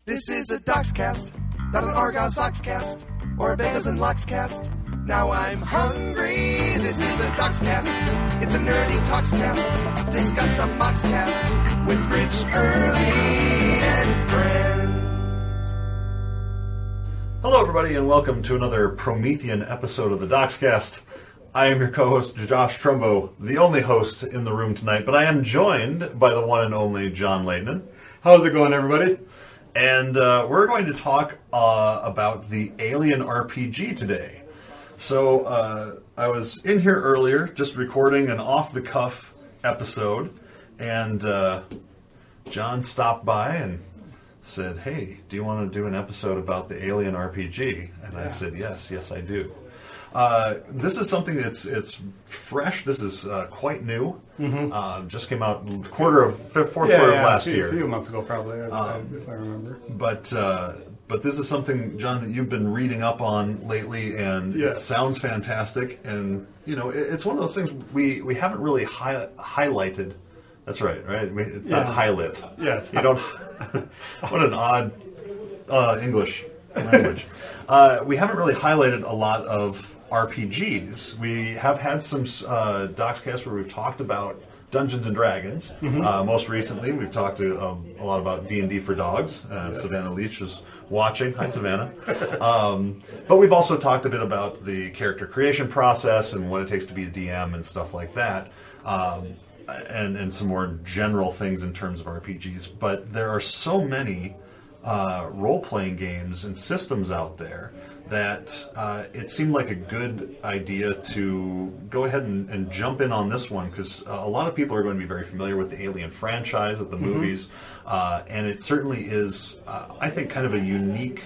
This is a Docscast, not an Argyle Sockscast, or a Bagels and Lockscast. Now I'm hungry, this is a Docscast. It's a nerdy talkscast, discuss a Moxcast with Rich, Early, and friends. Hello everybody and welcome to another Promethean episode of the Docscast. I am your co-host Josh Trumbo, the only host in the room tonight, but I am joined by the one and only John Leighton. How's it going, everybody? And we're going to talk about the Alien RPG today. So I was in here earlier just recording an off-the-cuff episode, and John stopped by and said, "Hey, do you want to do an episode about the Alien RPG?" And I said, yes I do. This is something that's fresh. This is quite new. Mm-hmm. Just came out fourth quarter of last year. A few months ago, probably, if I remember. But this is something, John, that you've been reading up on lately, and it sounds fantastic. And you know, it's one of those things we haven't really highlighted. That's right? It's not highlight. Yes. You don't. What an odd English language. We haven't really highlighted a lot of RPGs. We have had some Docscasts where we've talked about Dungeons and Dragons. Mm-hmm. Most recently, we've talked a lot about D&D for Dogs. Savannah Leach was watching. Hi, Savannah. But we've also talked a bit about the character creation process and what it takes to be a DM and stuff like that. And some more general things in terms of RPGs. But there are so many role-playing games and systems out there that it seemed like a good idea to go ahead and jump in on this one, because a lot of people are going to be very familiar with the Alien franchise, with the movies, and it certainly is, I think, kind of a unique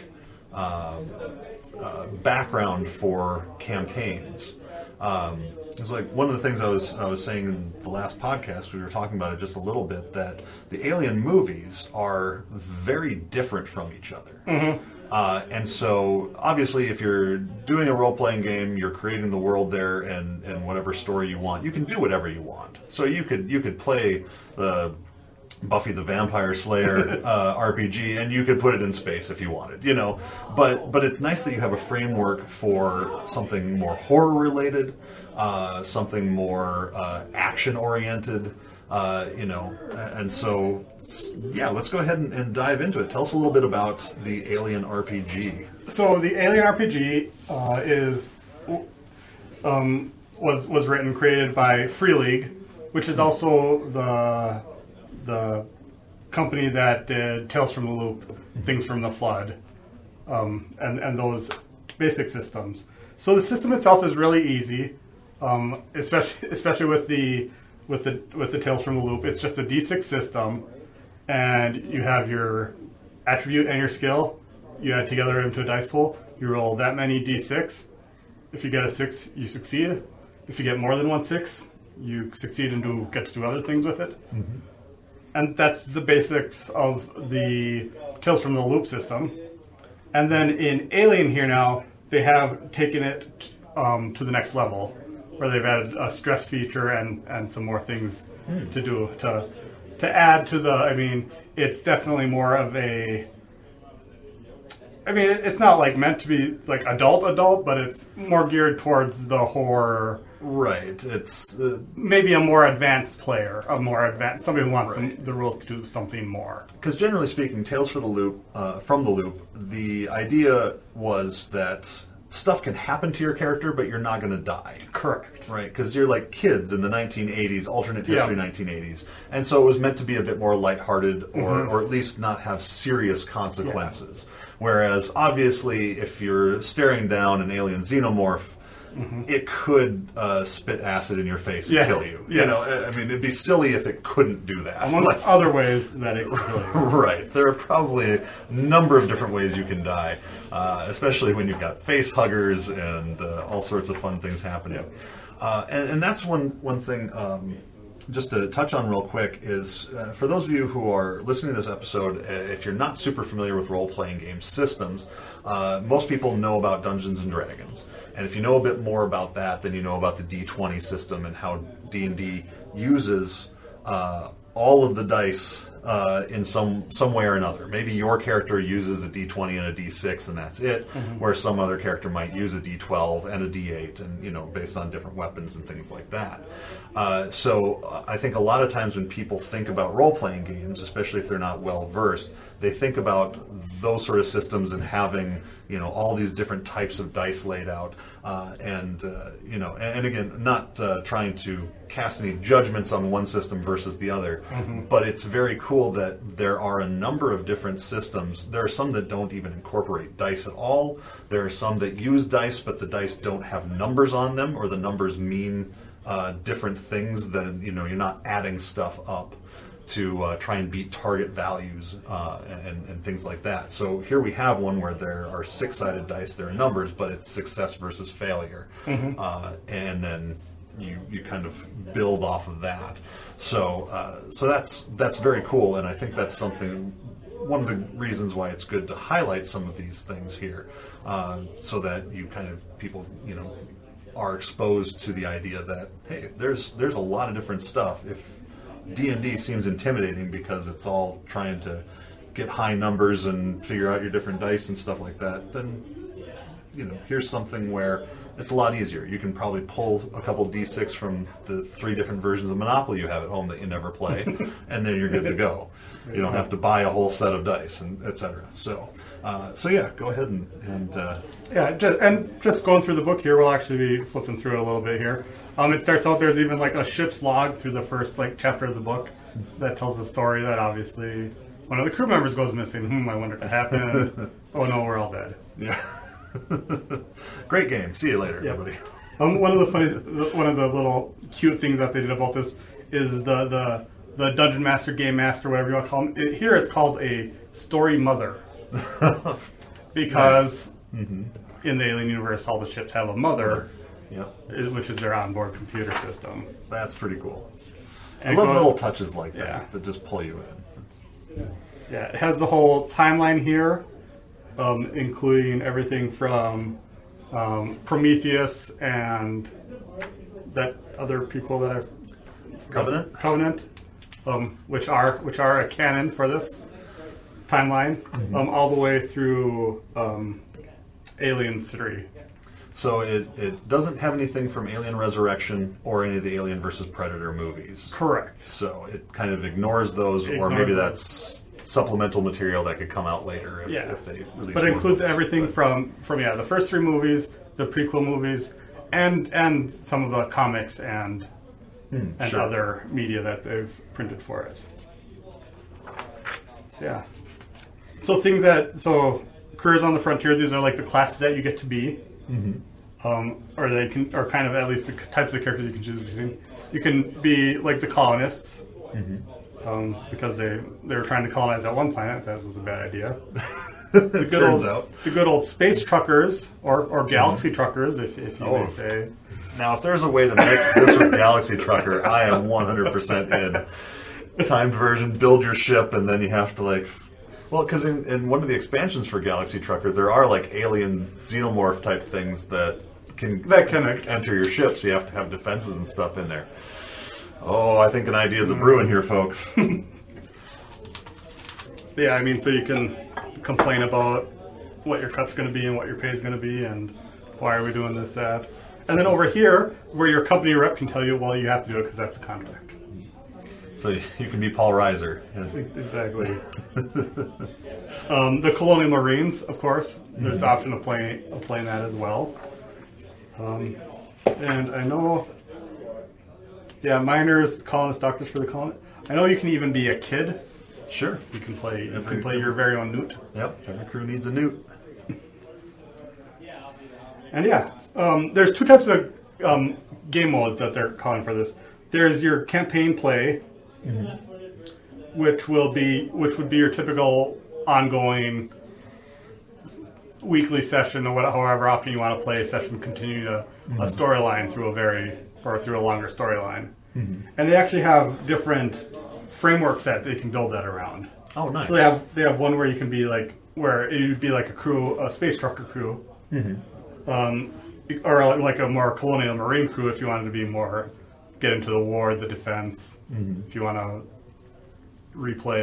background for campaigns. It's like one of the things I was saying in the last podcast, we were talking about it just a little bit, that the Alien movies are very different from each other. Mm-hmm. And so, obviously, if you're doing a role-playing game, you're creating the world there and whatever story you want, you can do whatever you want. So you could play the Buffy the Vampire Slayer RPG, and you could put it in space if you wanted, you know. But it's nice that you have a framework for something more horror-related, something more action-oriented, you know. And so, let's go ahead and dive into it. Tell us a little bit about the Alien RPG. So the Alien RPG was written and created by Free League, which is also the company that did Tales from the Loop, Things from the Flood, and those basic systems. So the system itself is really easy, especially with the Tales from the Loop. It's just a D6 system, and you have your attribute and your skill. You add together into a dice pool. You roll that many D6. If you get a 6, you succeed. If you get more than 1 6, you succeed and get to do other things with it. Mm-hmm. And that's the basics of the Tales from the Loop system. And then in Alien here now, they have taken it to the next level, where they've added a stress feature and some more things to do to add to the. I mean, it's definitely more of a. I mean, it's not like meant to be like adult, but it's more geared towards the horror. Right. It's maybe a more advanced player, somebody who wants the rules to do something more. Because generally speaking, Tales from the Loop, the idea was that stuff can happen to your character, but you're not going to die. Correct. Right, because you're like kids in the 1980s, alternate history 1980s. And so it was meant to be a bit more lighthearted, or at least not have serious consequences. Yeah. Whereas, obviously, if you're staring down an alien xenomorph, it could spit acid in your face and kill you. Yes. You know, I mean, it'd be silly if it couldn't do that. Amongst other ways that it could kill you. Right. There are probably a number of different ways you can die, especially when you've got face huggers and all sorts of fun things happening. And that's one thing, just to touch on real quick, is for those of you who are listening to this episode, if you're not super familiar with role-playing game systems, most people know about Dungeons and Dragons. And if you know a bit more about that, then you know about the D20 system and how D&D uses all of the dice in some way or another. Maybe your character uses a D20 and a D6 and that's it, where some other character might use a D12 and a D8, and based on different weapons and things like that. So I think a lot of times when people think about role-playing games, especially if they're not well-versed, they think about those sort of systems and having all these different types of dice laid out, and again, not trying to cast any judgments on one system versus the other, but it's very cool that there are a number of different systems. There are some that don't even incorporate dice at all. There are some that use dice, but the dice don't have numbers on them, or the numbers mean different things. Than you're not adding stuff up to try and beat target values and things like that. So here we have one where there are 6-sided dice, there are numbers, but it's success versus failure. And then you kind of build off of that. So that's very cool, and I think that's something, one of the reasons why it's good to highlight some of these things here, so that people are exposed to the idea that, hey, there's a lot of different stuff. If D&D seems intimidating because it's all trying to get high numbers and figure out your different dice and stuff like that, then here's something where it's a lot easier. You can probably pull a couple D6 from the 3 different versions of Monopoly you have at home that you never play, and then you're good to go. You don't have to buy a whole set of dice, and etc. So yeah, go ahead and just going through the book here, we'll actually be flipping through it a little bit here. It starts out, there's even like a ship's log through the first chapter of the book that tells the story that obviously one of the crew members goes missing. I wonder what happened. Oh no, we're all dead. Yeah. Great game. See you later, everybody. One of the little cute things that they did about this is the Dungeon Master, Game Master, whatever you want to call them. Here it's called a story mother. Because in the Alien universe, all the ships have a mother, which is their onboard computer system. That's pretty cool. I love little touches like that just pull you in. It has the whole timeline here, including everything from Prometheus and that other people that I've Covenant, which are a canon for this timeline, all the way through Aliens 3. So it doesn't have anything from Alien Resurrection or any of the Alien vs. Predator movies. Correct. So it kind of ignores those, or maybe that's supplemental material that could come out later if they release. But it includes everything from the first 3 movies, the prequel movies, and some of the comics and other media that they've printed for it. So careers on the frontier. These are like the classes that you get to be, or kind of at least the types of characters you can choose between. You can be like the colonists, because they were trying to colonize that one planet. That was a bad idea. The good old space truckers or galaxy truckers, if you may say. Now, if there's a way to mix this with Galaxy Trucker, I am 100% in. Timed version, build your ship, and then you have to because in one of the expansions for Galaxy Trucker, there are alien xenomorph type things that can enter your ship, so you have to have defenses and stuff in there. Oh, I think an idea is a brewing here, folks. So you can complain about what your cut's going to be and what your pay's going to be and why are we doing this, that. And then over here, where your company rep can tell you, well, you have to do it because that's a contract. So you can be Paul Reiser. Exactly. The Colonial Marines, of course. There's the option of playing that as well. And I know... miners, colonists, doctors for the colony. I know you can even be a kid. Sure. You can play your very own newt. Yep, every crew needs a newt. And there's 2 types of game modes that they're calling for this. There's your campaign play, which would be your typical ongoing weekly session, or however often you want to play a session, continuing a storyline through a longer storyline. And they actually have different frameworks that they can build that around. Oh, nice. So they have one where you can be where it would be like a space trucker crew, or like a more colonial marine crew if you wanted to be more get into the war, the defense. If you want to replay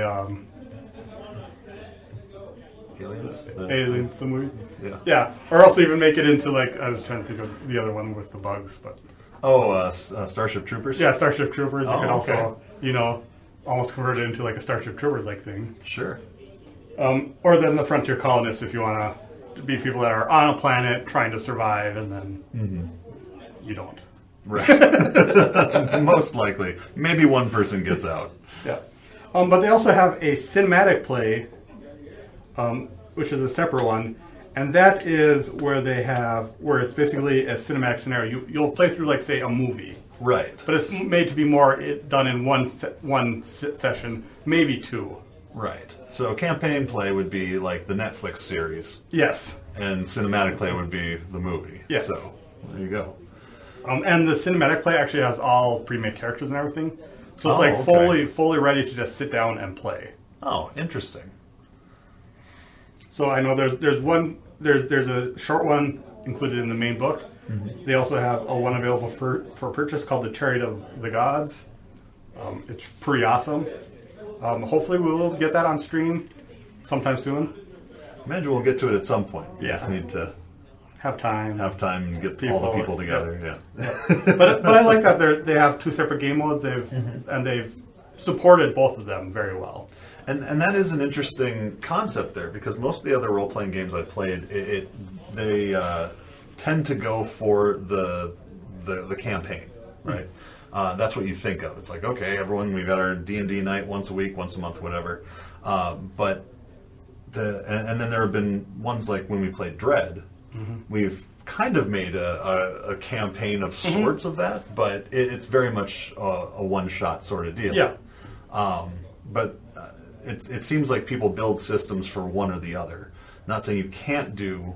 Aliens? Aliens, the movie. Yeah. Yeah, or also even make it into like I was trying to think of the other one with the bugs, but Starship Troopers? yeah, Starship Troopers. You Oh, could also okay. almost convert it into like a Starship Troopers like thing. Sure. Or then the Frontier Colonists, if you want to be people that are on a planet trying to survive, and then you don't. Right. Most likely. Maybe one person gets out. Yeah. But they also have a cinematic play, which is a separate one, and that is where where it's basically a cinematic scenario. You'll play through, like, say, a movie. Right. But it's made to be more done in one session, maybe two. Right. So campaign play would be like the Netflix series, Yes. and cinematic play would be the movie. Yes. So there you go. And the cinematic play actually has all pre-made characters and everything. So it's like okay. fully ready to just sit down and play. Oh, interesting. So I know there's a short one included in the main book. Mm-hmm. They also have a one available for purchase called The Chariot of the Gods. It's pretty awesome. Hopefully we will get that on stream sometime soon. Imagine we'll get to it at some point. We Yeah. just need to Have time. have time and get all the people together. Yeah. But I like that they have two separate game modes. They've supported both of them very well. And that is an interesting concept there, because most of the other role playing games I've played, they tend to go for the campaign, right? That's what you think of. It's like, okay, everyone, we've got our D&D night once a week, once a month, whatever. But and then there have been ones like when we played Dread, we've kind of made a campaign of sorts of that, but it's very much a one-shot sort of deal. Yeah. But it seems like people build systems for one or the other. Not saying you can't do,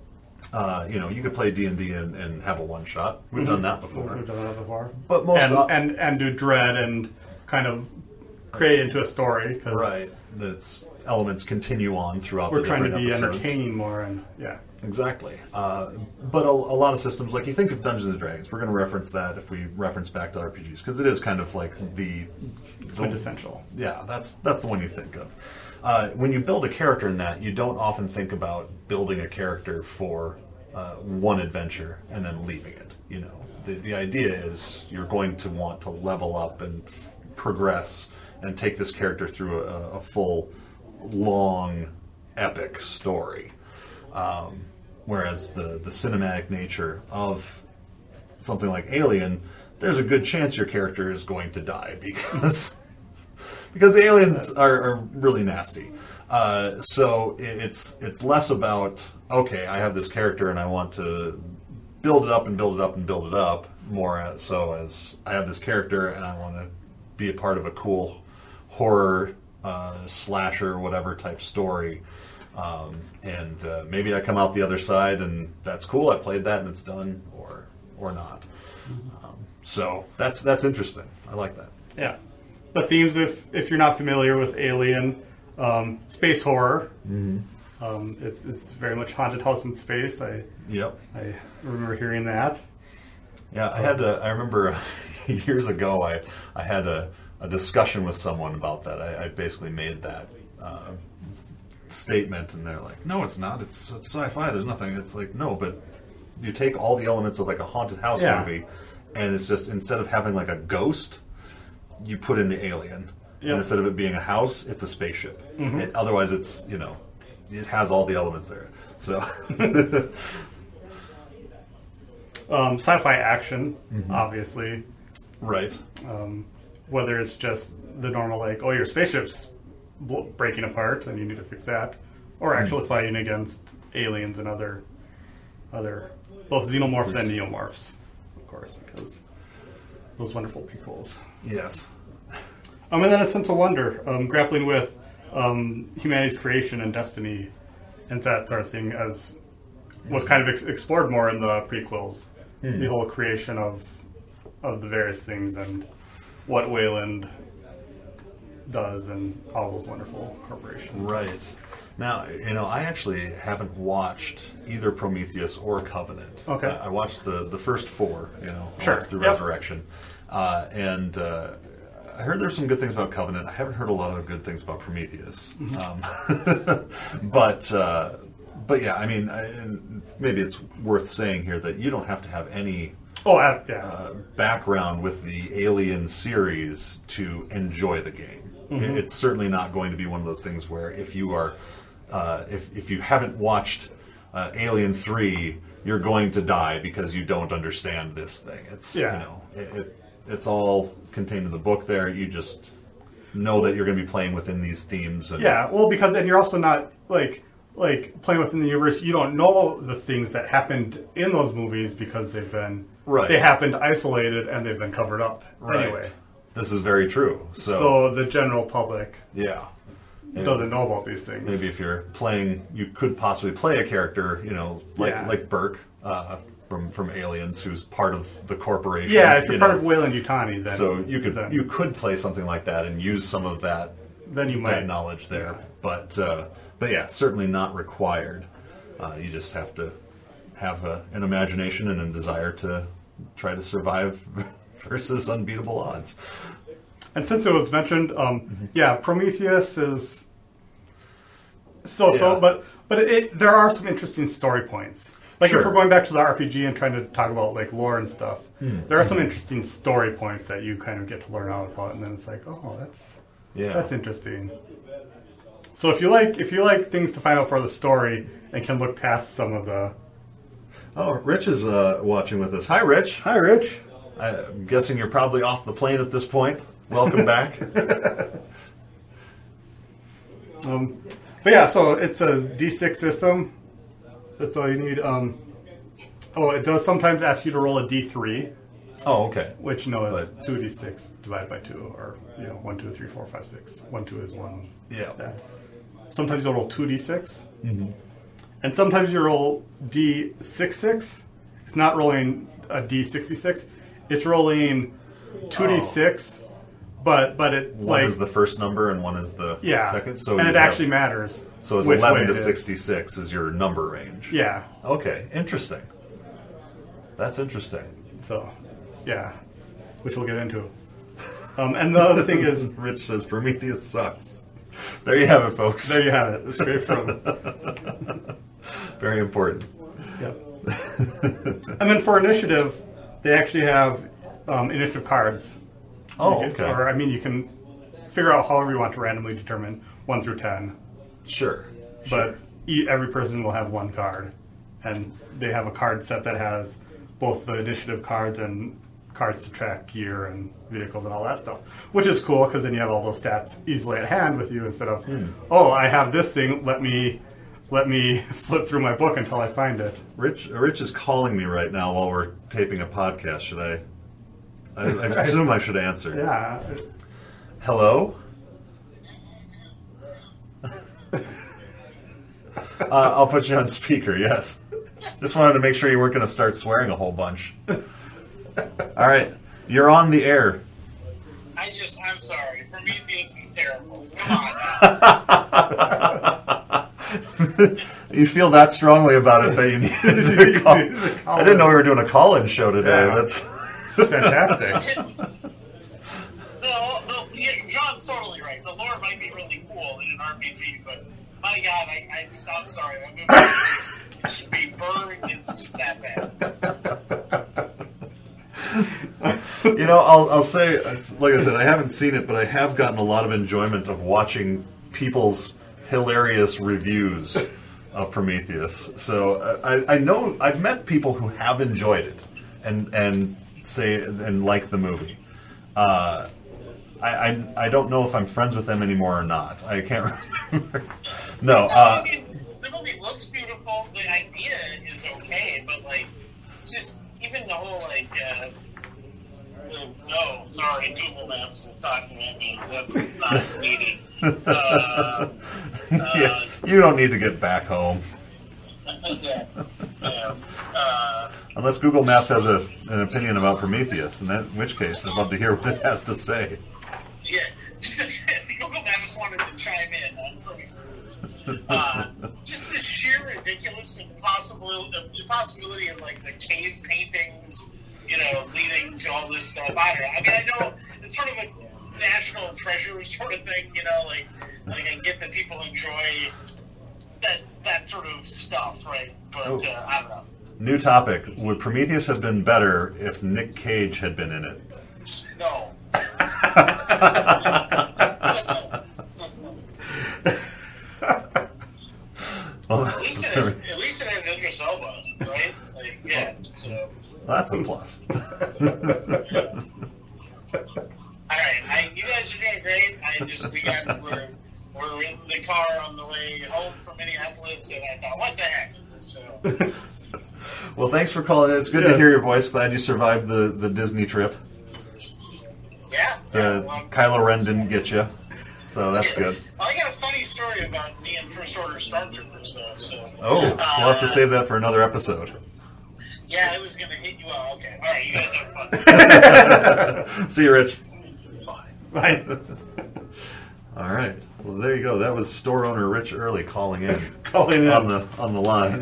you could play D&D and have a one-shot. We've done that before. We've done that before. But most and do Dread and kind of create into a story. Cause right. That's elements continue on throughout we're the trying to different be episodes. entertaining more, and yeah. Exactly. But a lot of systems, like you think of Dungeons & Dragons, we're going to reference that if we reference back to RPGs, because it is kind of like the Quintessential. Yeah, that's the one you think of. When you build a character in that, you don't often think about building a character for one adventure and then leaving it. You know, the idea is you're going to want to level up and progress and take this character through a full, long, epic story. Whereas the cinematic nature of something like Alien, there's a good chance your character is going to die because aliens are really nasty. So it's less about, okay, I have this character and I want to build it up and build it up and build it up, more so as I have this character and I want to be a part of a cool horror slasher whatever type story. And maybe I come out the other side and that's cool, I played that and it's done, or not. So that's interesting. I like that. Yeah. The themes, if you're not familiar with Alien, space horror. It's very much haunted house in space. I remember hearing that. Yeah, I remember years ago I had a discussion with someone about that. I basically made that statement, and they're like, "No, it's not. It's sci-fi. There's nothing." It's like, no, but you take all the elements of like a haunted house movie, and it's just, instead of having like a ghost, you put in the alien, and instead of it being a house, it's a spaceship. Otherwise, it's it has all the elements there. So, sci-fi action, obviously, right. Whether it's just the normal, like, oh, your spaceship's breaking apart and you need to fix that, or actually fighting against aliens and other both xenomorphs and neomorphs, of course, because those wonderful prequels. Yes. And then A Sense of Wonder, grappling with humanity's creation and destiny and that sort of thing, as was kind of explored more in the prequels. The whole creation of the various things and what Wayland does and all those wonderful corporations. Right. Now, I actually haven't watched either Prometheus or Covenant. Okay. I watched the first four, Sure. through Resurrection. And I heard there's some good things about Covenant. I haven't heard a lot of good things about Prometheus. But yeah, I mean, and maybe it's worth saying here that you don't have to have any background with the Alien series to enjoy the game. It's certainly not going to be one of those things where if you are, if you haven't watched Alien 3, you're going to die because you don't understand this thing. It's you know, it's all contained in the book. There, you just know that you're going to be playing within these themes. And well, because then you're also not like playing within the universe. You don't know the things that happened in those movies because they've been they happened isolated and they've been covered up anyway. This is very true. So the general public doesn't know about these things. Maybe if you're playing, you could possibly play a character, you know, like Burke from Aliens, who's part of the corporation. Yeah, if you're part of Weyland-Yutani, then so you could play something like that and use some of that that knowledge there. But yeah, certainly not required. You just have to have an imagination and a desire to try to survive versus unbeatable odds. And since it was mentioned, Prometheus is but there are some interesting story points. Like if we're going back to the RPG and trying to talk about like lore and stuff, there are some interesting story points that you kind of get to learn out about, and then it's like, oh, that's interesting. So if you like things to find out for the story and can look past some of the. Oh, Rich is watching with us. Hi, Rich. Hi, Rich. I'm guessing you're probably off the plane at this point. Welcome back. But yeah, so it's a D6 system. That's all you need. It does sometimes ask you to roll a D3. Oh, okay. Which is 2d6 divided by 2, or 1, 2, 3, 4, 5, 6. 1, 2 is 1. Yeah. That. Sometimes you'll roll 2d6. And sometimes you roll D66. It's not rolling a D66. It's rolling 2d6, but it one is the first number and one is the second. So and it actually matters. So it's 11 to 66 is your number range. Yeah. Okay. Interesting. That's interesting. So, yeah, which we'll get into. And the other thing is, Rich says Prometheus sucks. There you have it, folks. There you have it. Straight from. Very important. Yep. And then for initiative, they actually have initiative cards. Oh, okay. You can figure out however you want to randomly determine 1 through 10. Sure. But every person will have one card. And they have a card set that has both the initiative cards and cards to track gear and vehicles and all that stuff. Which is cool, because then you have all those stats easily at hand with you instead of, I have this thing, let me flip through my book until I find it. Rich is calling me right now while we're taping a podcast. Should I assume I should answer. Yeah. Hello? I'll put you on speaker, yes. Just wanted to make sure you weren't going to start swearing a whole bunch. All right. You're on the air. I'm sorry. Prometheus is terrible. Come on now. You feel that strongly about it that you needed to call. I didn't know we were doing a call-in show today. Yeah. That's fantastic. John's totally right. The lore might be really cool in an RPG, but my God, I'm sorry. That movie should be burned. It's just that bad. I'll say, like I said, I haven't seen it, but I have gotten a lot of enjoyment of watching people's hilarious reviews of Prometheus. So I know I've met people who have enjoyed it and say and like the movie. I don't know if I'm friends with them anymore or not. I can't remember. No. The movie looks beautiful. The idea is okay, but just even the whole no, sorry, Google Maps is talking at me. That's not meeting. You don't need to get back home. Unless Google Maps has an opinion about Prometheus, in which case I'd love to hear what it has to say. Yeah, Google Maps wanted to chime in on Prometheus. Just the sheer ridiculous possibility of the cave paintings, leading to all this stuff. I don't know. I know it's sort of national treasure sort of thing, like I get that people enjoy that sort of stuff, right? But I don't know. New topic. Would Prometheus have been better if Nick Cage had been in it? No. Well, at least it has Idris Elba, right? Yeah. So. That's a plus. All right, you guys are doing great. We're in the car on the way home from Minneapolis, and I thought, what the heck? So. Well, thanks for calling in. It's good to hear your voice. Glad you survived the Disney trip. Yeah. Kylo Ren didn't get you, so that's good. I got a funny story about me and First Order Stormtroopers, though. So. Oh, we'll have to save that for another episode. Yeah, it was going to hit you well. Okay. All right, you guys have fun. See you, Rich. Bye. All right. Well, there you go. That was store owner Rich Early calling in on the line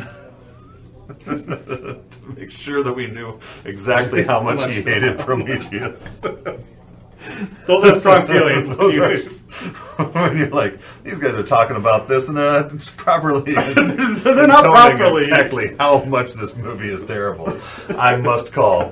to make sure that we knew exactly how much he hated Prometheus. Those are strong feelings. When you're like, these guys are talking about this and they're not properly. They're not properly exactly how much this movie is terrible. I must call.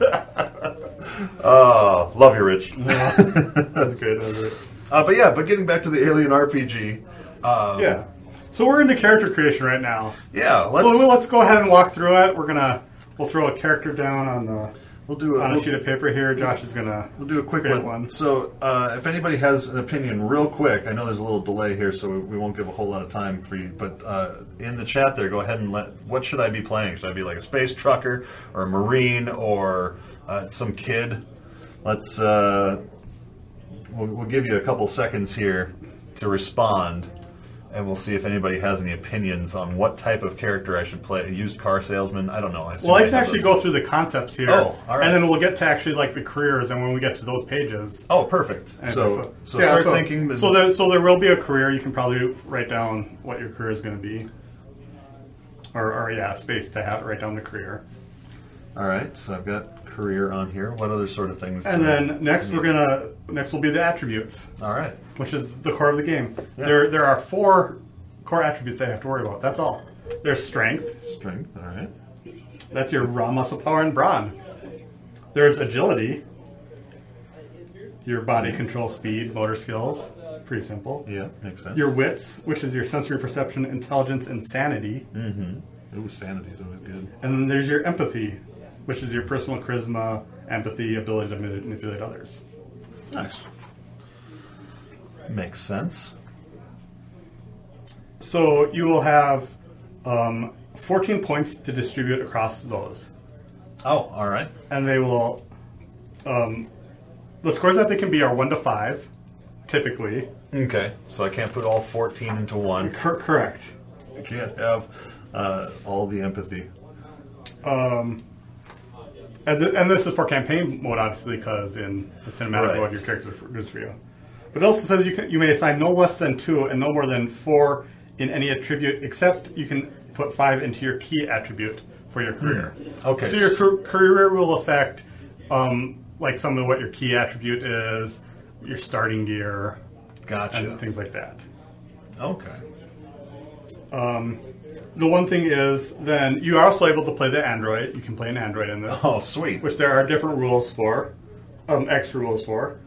Oh, love you, Rich. That's great. But getting back to the Alien RPG. So we're into character creation right now. Yeah. Let's go ahead and walk through it. We'll throw a character down on a sheet of paper here. Josh is gonna. We'll do a quick one. So, if anybody has an opinion, real quick, I know there's a little delay here, so we won't give a whole lot of time for you. But in the chat there, go ahead and what should I be playing? Should I be like a space trucker or a marine or some kid? Let's. We'll give you a couple seconds here to respond. And we'll see if anybody has any opinions on what type of character I should play. A used car salesman? I don't know. I can actually go through the concepts here. Oh, all right. And then we'll get to actually like the careers, and when we get to those pages. Oh, perfect. So thinking. So there will be a career. You can probably write down what your career is going to be. Or space to write down the career. All right. So I've got career on here. What other sort of things? And then next will be the attributes. All right. Which is the core of the game. Yeah. There are 4 core attributes I have to worry about. That's all. There's strength. Strength. All right. That's your raw muscle power and brawn. There's agility. Your body control, speed, motor skills. Pretty simple. Yeah, makes sense. Your wits, which is your sensory perception, intelligence, and sanity. Mm-hmm. Ooh, sanity is always good. And then there's your empathy, which is your personal charisma, empathy, ability to manipulate others. Nice. Makes sense. So you will have 14 points to distribute across those. Oh, all right. And they will... the scores that they can be are 1 to 5, typically. Okay, so I can't put all 14 into one. Correct. I can't have all the empathy. And this is for campaign mode, obviously, because in the cinematic mode, your character is for you. But it also says you may assign no less than 2 and no more than 4 in any attribute, except you can put 5 into your key attribute for your career. Okay. So your career will affect like some of what your key attribute is, your starting gear, and things like that. Okay. The one thing is, then you are also able to play the android. You can play an android in this. Oh, sweet. Which there are different rules for, extra rules for.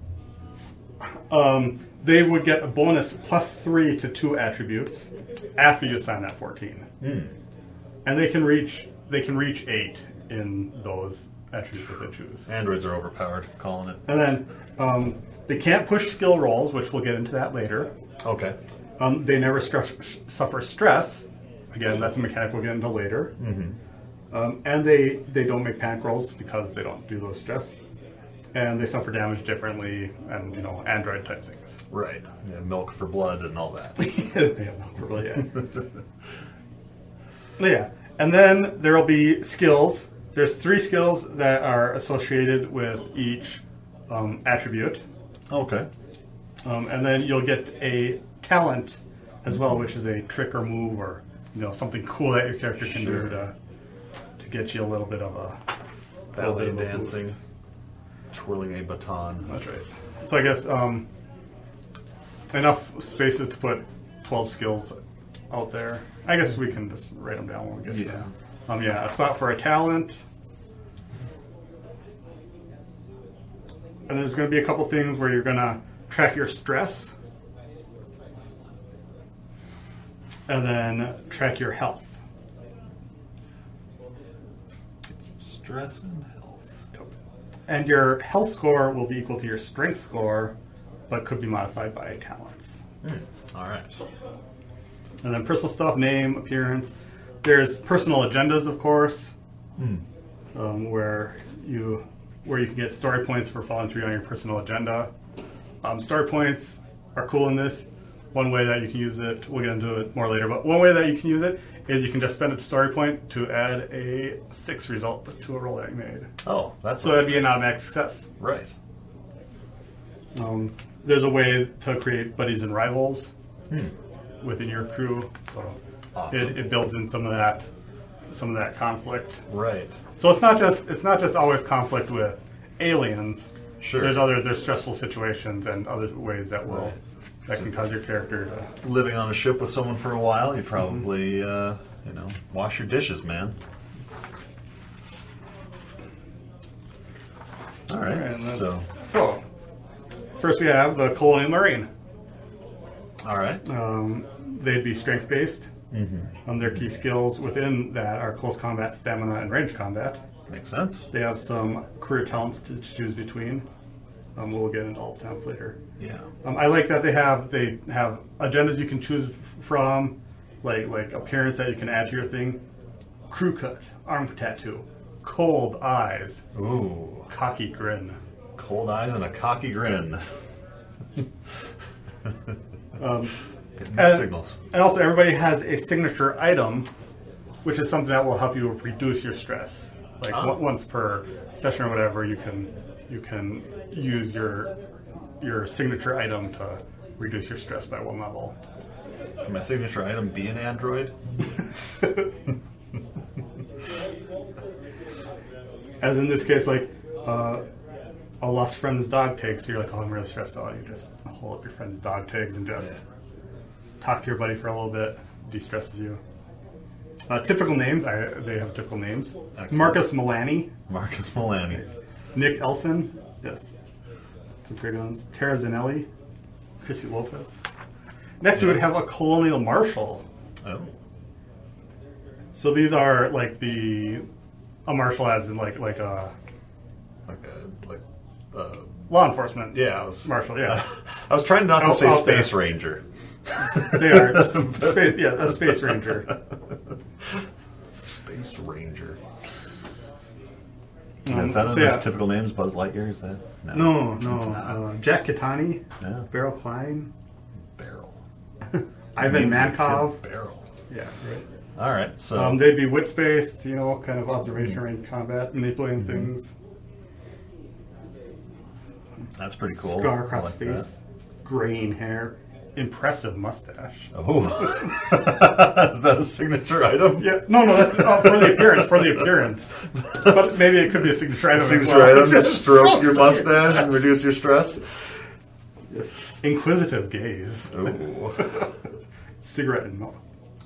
They would get a bonus +3 to 2 attributes after you assign that 14. And they can reach 8 in those attributes that they choose. Androids are overpowered, calling it. And then they can't push skill rolls, which we'll get into that later. Okay. They never suffer stress. Again, that's a mechanic we'll get into later. Mm-hmm. And they don't make panic rolls because they don't do those stress. And they suffer damage differently, and android type things. Right. Yeah, milk for blood and all that. They have milk for blood, yeah. Yeah. And then there will be skills. There's 3 skills that are associated with each attribute. Okay. And then you'll get a talent as well, which is a trick or move or something cool that your character can do to get you a little bit of a ballet dancing, twirling a baton. That's right. So I guess enough spaces to put 12 skills out there. I guess we can just write them down when we get to them. A spot for a talent. And there's going to be a couple things where you're going to track your stress. And then track your health. Get some stress and health. Yep. And your health score will be equal to your strength score, but could be modified by talents. All right. And then personal stuff, name, appearance. There's personal agendas, of course, where you can get story points for following through on your personal agenda. Story points are cool in this. One way that you can use it, we'll get into it more later, but one way that you can use it is you can just spend a story point to add a 6 result to a roll that you made. Oh, that's So that'd be an automatic success. right. There's a way to create buddies and rivals within your crew, so Awesome. it builds in some of that conflict. Right. So it's not just always conflict with aliens. Sure. There's stressful situations and other ways that Right. that can cause your character to. Living on a ship with someone for a while, you probably wash your dishes, man. All right. And So, so first we have the Colonial Marine. all right. They'd be strength based. Their key skills within that are close combat, stamina, and range combat. Makes sense. They have some career talents to choose between. We'll get into all the talents later. Yeah. I like that they have agendas you can choose from, like appearance that you can add to your thing. Crew cut, arm tattoo, cold eyes, Ooh. cocky grin. Cold eyes and a cocky grin. Getting mixed signals. And also, everybody has a signature item, which is something that will help you reduce your stress. Like once per session or whatever, you can use your signature item to reduce your stress by 1 level. Can my signature item be an android? As in this case, like a lost friend's dog tag. So you're like, oh, I'm really stressed out. You just hold up your friend's dog tags and just talk to your buddy for a little bit. De-stresses you. Typical names. They have typical names. Excellent. Marcus Milani. Marcus Milani. Nick Elson. Yes. Some great ones. Tara Zanelli. Chrissy Lopez. Next we would have a Colonial Marshal. Oh. So these are like a marshal as in like a law enforcement. Yeah. Marshal, yeah. I was trying not to say out Space there. Ranger. They are. A Space Ranger. Space Ranger. Is So, that yeah. typical names? Buzz Lightyear? Is that? No. It's not. Jack Catani. Yeah. Beryl Klein. Barrel. Ivan Names that Mankov. kid Barrel. Yeah, right. All right. So They'd be wits based, kind of observation range combat, manipulating things. that's pretty cool. Scar I across like the face. Graying hair. Impressive mustache. that. Oh. Is that a signature item? Yeah, no, that's for the appearance. For the appearance, but maybe it could be a signature item. Signature as well. item. Just stroke your mustache and reduce your stress. Yes. Inquisitive gaze. Ooh. Cigarette in mouth.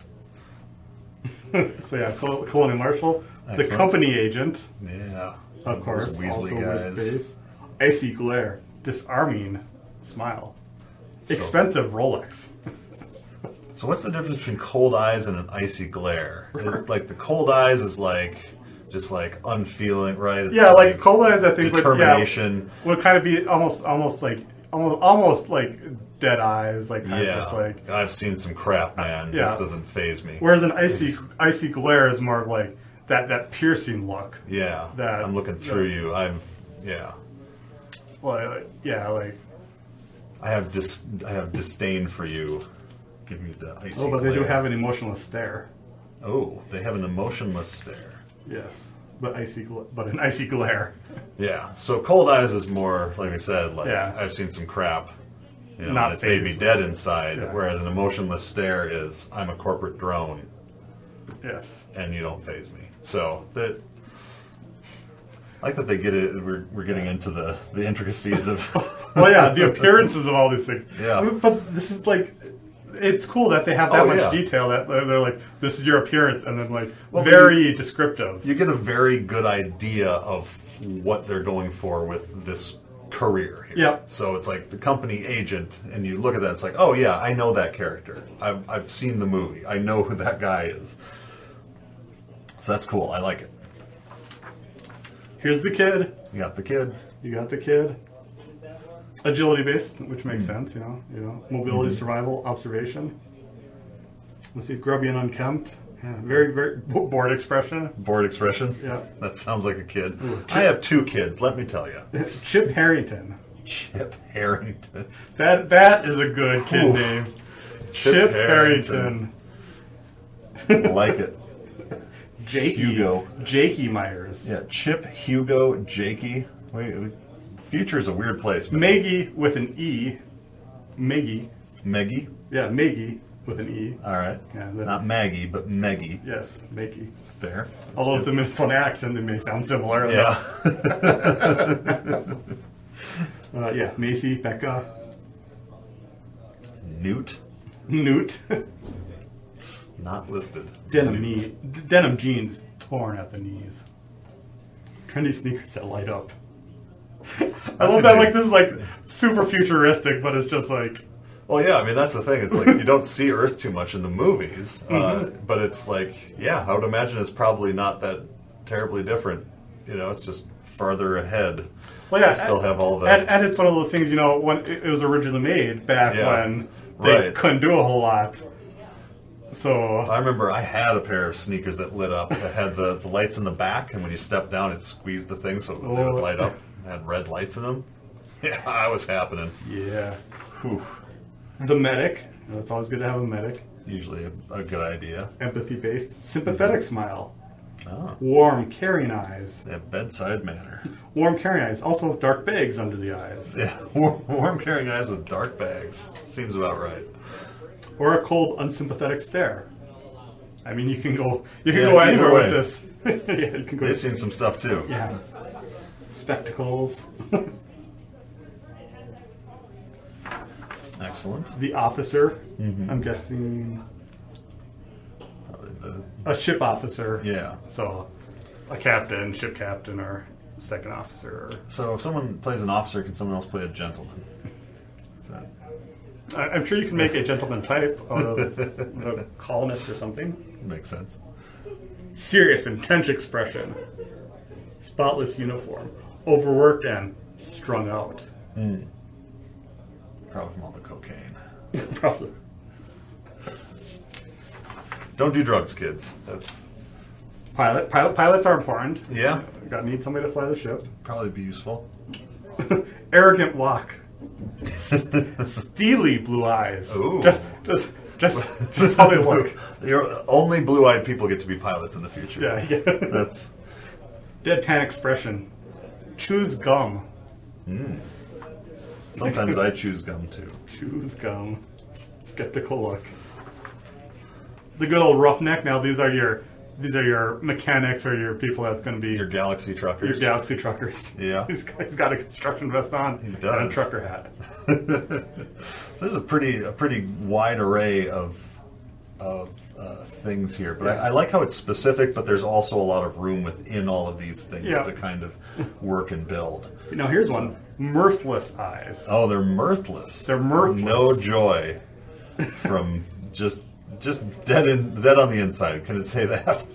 So yeah, Colonial Marshal, Excellent. the company agent, Yeah. of course, Those Weasley also guys. with space. Icy glare, disarming smile, expensive Rolex. So what's the difference between cold eyes and an icy glare? It's like the cold eyes is just like unfeeling, right? It's Yeah, like cold eyes, I think determination. would kind of be almost like dead eyes, like kind of Yeah, just like. I've seen some crap, man. Yeah. This doesn't faze me. Whereas an icy glare is more of like that piercing look. Yeah, That- I'm looking through you. Like I have disdain for you. Give me the icy. oh, but they do glare. have an emotionless stare. Oh, they have an emotionless stare. Yes, but an icy glare. Yeah. So cold eyes is more, like I said, like Yeah. I've seen some crap. Not and it's made me fazed. dead inside. Yeah. Whereas an emotionless stare is, I'm a corporate drone, Yes. and you don't faze me. So I like that they get it. We're getting into the intricacies of Well, yeah, the appearances of all these things. Yeah. But this is like, it's cool that they have that much yeah. detail that they're like, this is your appearance, and then like very descriptive. You get a very good idea of what they're going for with this career here. Yep. So it's like the company agent, and you look at that, it's like, oh yeah, I know that character. I've seen the movie. I know who that guy is. So that's cool. I like it. Here's the kid. You got the kid. You got the kid. Agility based, which makes sense, you know. Mobility, survival, observation. Let's see, grubby and unkempt. Yeah, very, very bored expression. Bored expression. Yeah. That sounds like a kid. I have 2 kids. Let me tell you. Chip Harrington. Chip Harrington. That is a good kid name. Chip Harrington. I like it. Jakey. Jakey Myers. Yeah, Chip, Hugo, Jakey. Wait, future's a weird place. Man. Maggie with an E. Maggie. Meggie. Yeah, Maggie with an E. All right. Yeah, Not Maggie, but Meggie. Yes, Maggie. Fair. Although with the Minnesota accent, they may sound similar. Yeah. Yeah, Macy, Becca, Newt. Newt. Not listed. Denim jeans torn at the knees. Trendy sneakers that light up. I love that. Like, this is like super futuristic, but it's just like. Well, yeah. I mean, that's the thing. It's like you don't see Earth too much in the movies, but it's like, yeah, I would imagine it's probably not that terribly different. You know, it's just farther ahead. Well, yeah, still have all that. And it's one of those things, you know, when it was originally made back when they couldn't do a whole lot. So I remember I had a pair of sneakers that lit up. That had the lights in the back, and when you stepped down, it squeezed the thing so they would light up. It had red lights in them. Yeah, that was happening. Yeah. Whew. The medic. It's always good to have a medic. Usually a good idea. Empathy-based. Sympathetic smile. Oh. Warm, caring eyes. They have bedside manner. Warm, caring eyes. Also, dark bags under the eyes. Yeah, warm caring eyes with dark bags. Seems about right. Or a cold, unsympathetic stare. I mean, you can go anywhere with this. Yeah, you can go. They've seen some stuff too. Yeah. Spectacles. Excellent. The officer. I'm guessing a ship officer. Yeah. So a captain, ship captain, or second officer. So if someone plays an officer, can someone else play a gentleman? Is that... I'm sure you can make a gentleman type out of the colonist or something. Makes sense. Serious, intense expression. Spotless uniform. Overworked and strung out. Probably from all the cocaine. Probably. Don't do drugs, kids. That's Pilots are important. yeah. Need somebody to fly the ship. Probably be useful. Arrogant walk. Steely blue eyes. Ooh. Just how they look. Only blue-eyed people get to be pilots in the future. Yeah. That's Deadpan expression. Choose gum. sometimes I choose gum too. Choose gum. Skeptical look. The good old roughneck. Now these are your mechanics or your people that's going to be Your Galaxy truckers. your Galaxy truckers. Yeah. He's got a construction vest on and a does. trucker hat. So there's a pretty wide array of things here, but I like how it's specific, but there's also a lot of room within all of these things to kind of work and build. Now here's one. Mirthless eyes. Oh, they're mirthless. They're mirthless. No joy from just dead on the inside. Can it say that?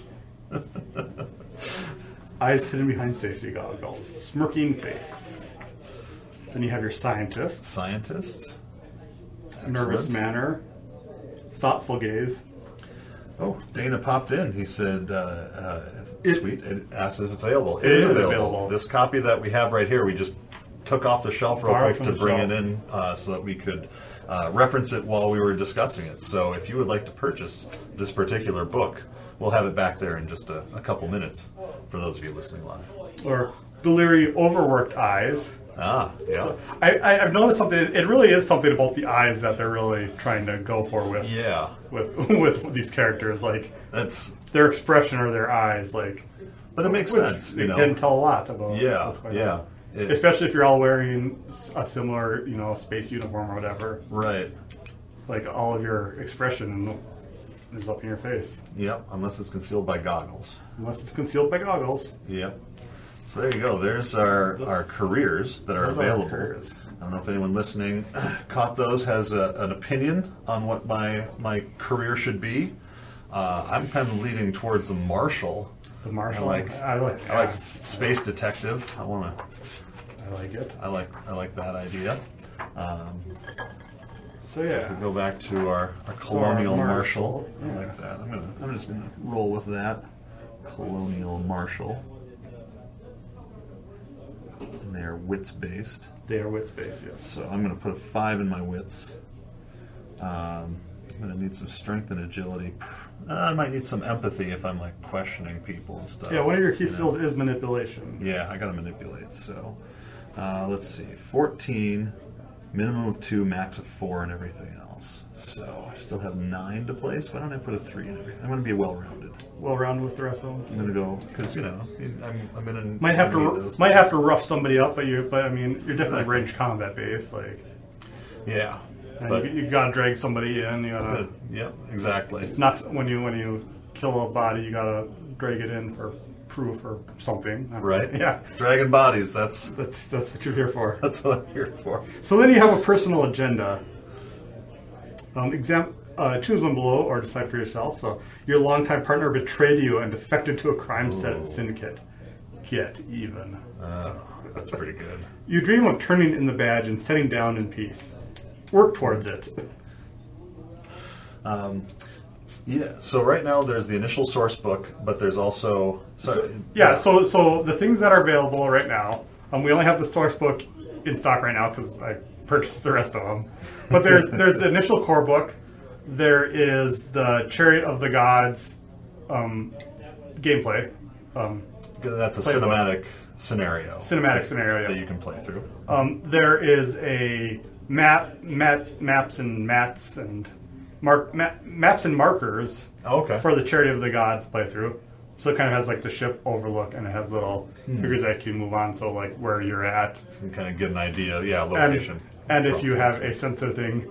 Eyes hidden behind safety goggles. Smirking face. Then you have your scientist. Scientist. Nervous Excellent. manner. Thoughtful gaze. Oh, Dana popped in. He said, sweet. It asked if it's available. It is available. This copy that we have right here, we just took off the shelf real Borrowed quick from to the bring shelf. it in so that we could reference it while we were discussing it. So if you would like to purchase this particular book, we'll have it back there in just a couple minutes for those of you listening live. Or bleary, overworked eyes. Ah, yeah. So I've noticed something. It really is something about the eyes that they're really trying to go for with with these characters. Like That's... their expression or their eyes. Like, But it makes sense, You you know. can tell a lot about. what's going on. Especially if you're all wearing a similar, space uniform or whatever. Right. Like all of your expression is up in your face. Yep, unless it's concealed by goggles. Unless it's concealed by goggles. Yep. So there you go. There's our careers that are Those are our available. careers. I don't know if anyone listening caught those, has an opinion on what my career should be. I'm kind of leaning towards the marshal. The marshal. I like space detective. I like it. I like that idea. So yeah. To go back to our colonial marshal. I Yeah. like that. I'm just gonna roll with that. Colonial marshal. And they're wits based. They are wit space, yes. So I'm gonna put a 5 in my wits. I'm gonna need some strength and agility. I might need some empathy if I'm like questioning people and stuff. Yeah, one of your key skills is manipulation. Yeah, I gotta manipulate. So let's see, 14, minimum of 2, max of 4, and everything else. So I still have 9 to place. Why don't I put a 3 in everything? I'm gonna be well-rounded. Well-rounded with the rest of them. I'm gonna go because I'm in a Might have to rough somebody up, but you're definitely Exactly. range combat based. Like, Yeah, and but you gotta drag somebody in. You gotta yep, exactly. knock when you kill a body. You gotta drag it in for proof or something. Right? Yeah. Dragon bodies. That's That's what you're here for. what I'm here for. So then you have a personal agenda. Choose one below or decide for yourself. So your longtime partner betrayed you and defected to a crime syndicate. Get even. That's pretty good. You dream of turning in the badge and setting down in peace. Work towards it. Yeah. So right now there's the initial source book, but there's also So the things that are available right now, we only have the source book in stock right now because I purchased the rest of them. But there's the initial core book. There is the Chariot of the Gods gameplay. That's a Playable. cinematic scenario. Cinematic scenario, yeah. that you can play through. There is a maps and mats and maps and markers Oh, okay. for the Chariot of the Gods playthrough. So it kind of has like the ship overlook, and it has little figures that you move on. So like where you're at, You can kind of get an idea. Yeah, location. and if you have a sensor thing,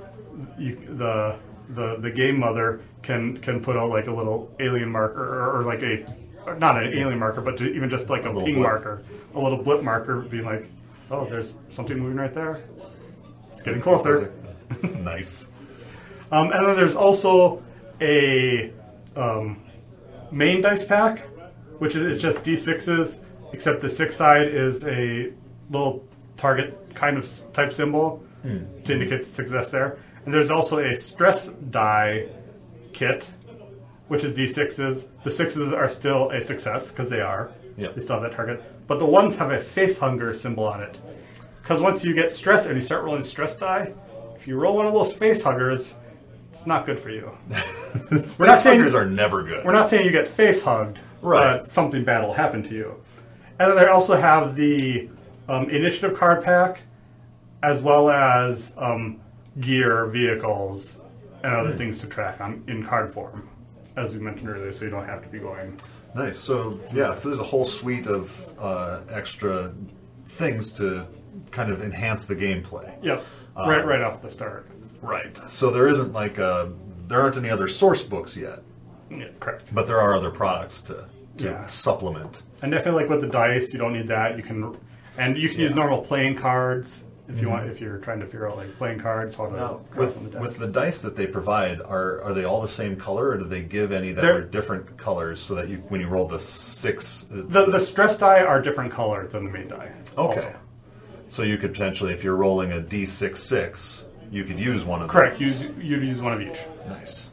the game mother can put out like a little alien marker or like not an alien marker, but even just like a little ping blip. marker, a little blip marker, being like, oh, there's something moving right there. It's getting closer. Nice. And then there's also a main dice pack, which is just D6s, except the 6 side is a little target kind of type symbol to indicate the success there. And there's also a stress die kit, which is D6s. The 6s are still a success, because they are. Yep. They still have that target. But the ones have a face hunger symbol on it. Because once you get stress and you start rolling stress die, if you roll one of those face huggers, it's not good for you. We're not huggers are never good. We're not saying you get face hugged, Right. but something bad will happen to you. And then they also have the initiative card pack, as well as gear, vehicles, and other things to track in card form, as we mentioned earlier, so you don't have to be going. Nice. So there's a whole suite of extra things to kind of enhance the gameplay. Yep, right off the start. Right. So there isn't there aren't any other source books yet, Yeah, correct. but there are other products to Yeah. supplement. And definitely, like with the dice, you don't need that. You can use normal playing cards if you want. If you're trying to figure out like playing cards, how to Now, draw from the deck. with the dice that they provide, are they all the same color, or do they give any that They're- are different colors so that when you roll the 6? The stress die are different color than the main die. Okay. also. So you could potentially, if you're rolling a D6-6, you could use one of Correct. those. You'd use one of each. Nice.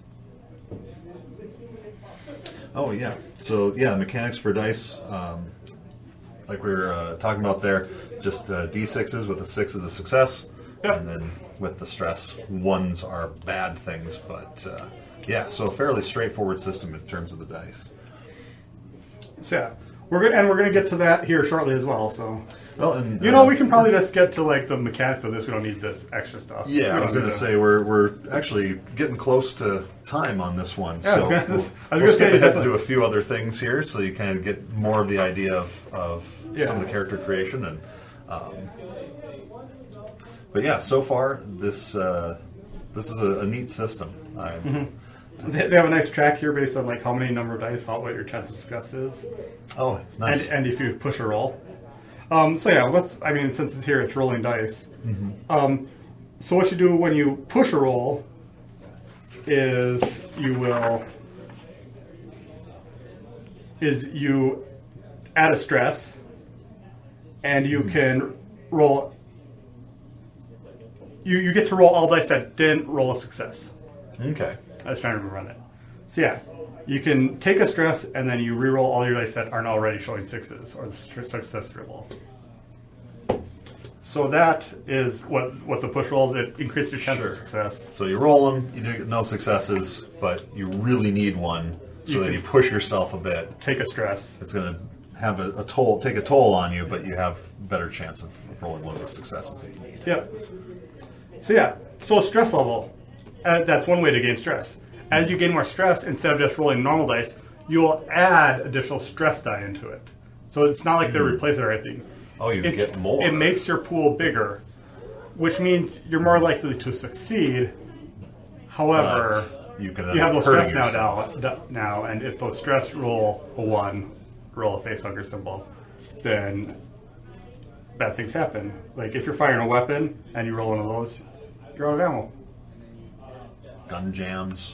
Oh, yeah. So, mechanics for dice, like we were talking about there, just D6s with a 6 is a success. Yep. And then with the stress, 1s are bad things. But, so a fairly straightforward system in terms of the dice. So yeah, we're gonna get to that here shortly as well. So Well, and we can probably just get to like the mechanics of this. We don't need this extra stuff. Yeah, We I don't was going need to say we're actually getting close to time on this one, Yeah, I was so gonna- we'll, I was we'll gonna skip say, ahead to definitely. do a few other things here, so you kind of get more of the idea of some of the Yeah. character creation, and But yeah, so far this is a neat system. They have a nice track here based on like how many number of dice, what your chance of success is, Oh, nice. and if you push a roll. So yeah, since it's here, it's rolling dice. So what you do when you push a roll is you add a stress, and you can roll. You get to roll all dice that didn't roll a success. Okay. I was trying to rerun it. So yeah, you can take a stress and then you reroll all your dice that aren't already showing sixes or the success roll. So that is what the push rolls. It increases your chance of success. So you roll them, you do get no successes, but you really need one, so that you push yourself a bit. Take a stress. It's going to have take a toll on you, but you have a better chance of rolling one of the successes that you need. Yep. So yeah, so stress level. That's one way to gain stress. As you gain more stress, instead of just rolling normal dice, you'll add additional stress die into it. So it's not like they're replacing everything. Oh, you get more. It makes your pool bigger, which means you're more likely to succeed. However, you have those stress now, and if those stress roll a 1, roll a facehugger symbol, then bad things happen. Like if you're firing a weapon and you roll one of those, you're out of ammo. Gun jams.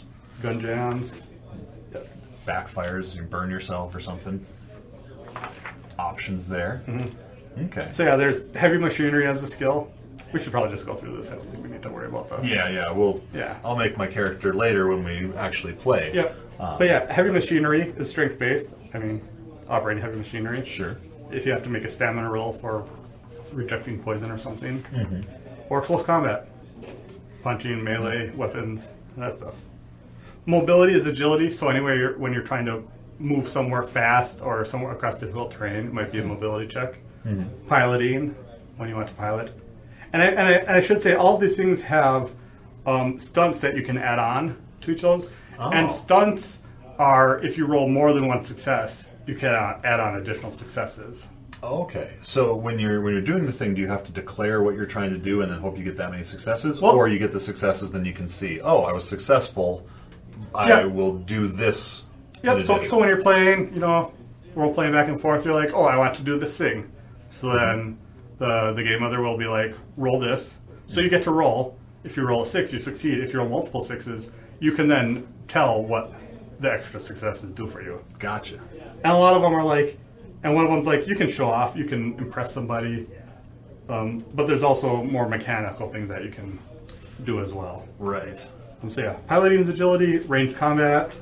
Yep. Backfires, you burn yourself or something. Options there. Mm-hmm. Okay. So yeah, there's heavy machinery as a skill. We should probably just go through this. I don't think we need to worry about that. Yeah. I'll make my character later when we actually play. Yep. But yeah, heavy machinery is strength based. Operating heavy machinery. Sure. If you have to make a stamina roll for rejecting poison or something, or close combat, punching, melee, weapons, that stuff. Mobility is agility. So anywhere when you're trying to move somewhere fast or somewhere across difficult terrain, it might be a mobility check. Piloting, when you want to pilot. And I should say, all of these things have stunts that you can add on to each of those. Oh. And stunts are, if you roll more than one success, you can add on additional successes. Okay. So when you're doing the thing, do you have to declare what you're trying to do and then hope you get that many successes? Well, or you get the successes, then you can see, oh, I was successful, I will do this. Yep, so when you're playing, role playing back and forth, you're like, oh, I want to do this thing. So then the game mother will be like, roll this. So you get to roll. If you roll a 6, you succeed. If you roll multiple 6s, you can then tell what the extra successes do for you. Gotcha. And a lot of them are like, and one of them's like, you can show off, you can impress somebody, but there's also more mechanical things that you can do as well. Right. So yeah, piloting is agility, ranged combat,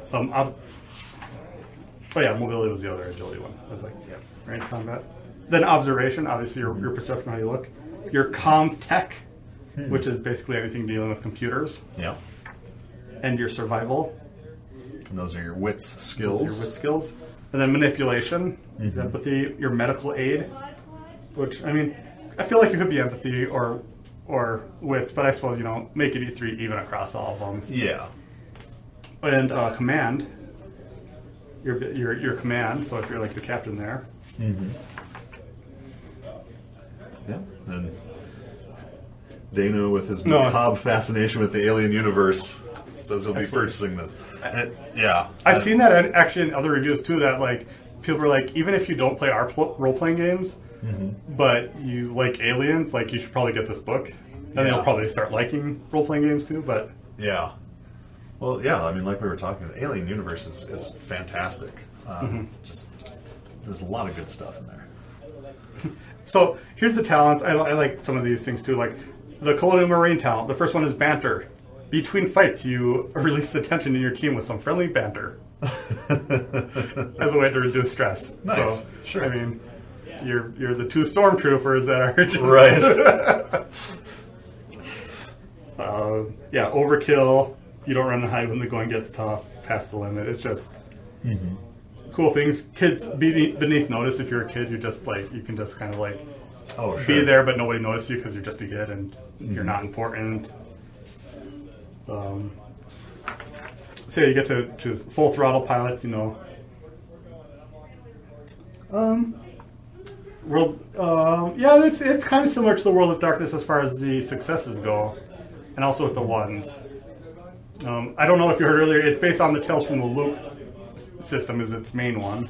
mobility was the other agility one. I was like, yeah, ranged combat. Then observation, obviously your perception, how you look. Your comm tech, which is basically anything dealing with computers. Yeah. And your survival. And those are your wits skills. And then manipulation, empathy, your medical aid, which, I feel like it could be empathy or wits, but I suppose, make it E3 even across all of them. Yeah. And command, your command, so if you're like the captain there. Yeah. And Dano, with his macabre fascination with the alien universe, says he'll be purchasing this. I've seen that actually in other reviews too, that like people are like, even if you don't play our role-playing games, but you like aliens, like you should probably get this book. And then you'll probably start liking role-playing games too, but... Yeah. Well, yeah, like we were talking, the alien universe is fantastic. Just, there's a lot of good stuff in there. So, here's the talents. I like some of these things too, like the Colonial Marine talent. The first one is banter. Between fights, you release the tension in your team with some friendly banter. As a way to reduce stress. Nice. So, sure. You're the 2 stormtroopers that are just... Right. Overkill. You don't run and hide when the going gets tough. Past the limit. It's just cool things. Kids beneath notice. If you're a kid, you can just kind of be there, but nobody notices you because you're just a kid and you're not important. So you get to choose full throttle pilot. World, yeah, it's kind of similar to the World of Darkness as far as the successes go, and also with the ones. I don't know if you heard earlier, it's based on the Tales from the Loop system is its main one.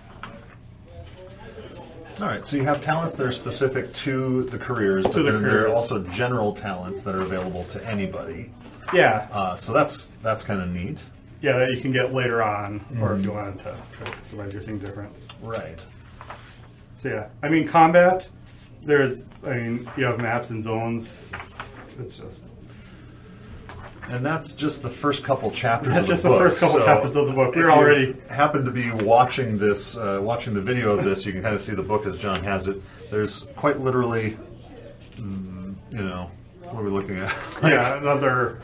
All right, so you have talents that are specific to the careers, but then there are also general talents that are available to anybody. Yeah. So that's kind of neat. Yeah, that you can get later on, or if you wanted to customize your thing different. Right. So yeah, I mean, combat, you have maps and zones. It's just... And that's just the first couple chapters That's of the just book. the first couple chapters of the book. We're if already... you happen to be watching this, watching the video of this, you can kind of see the book as John has it. There's quite literally, what are we looking at? Yeah, another...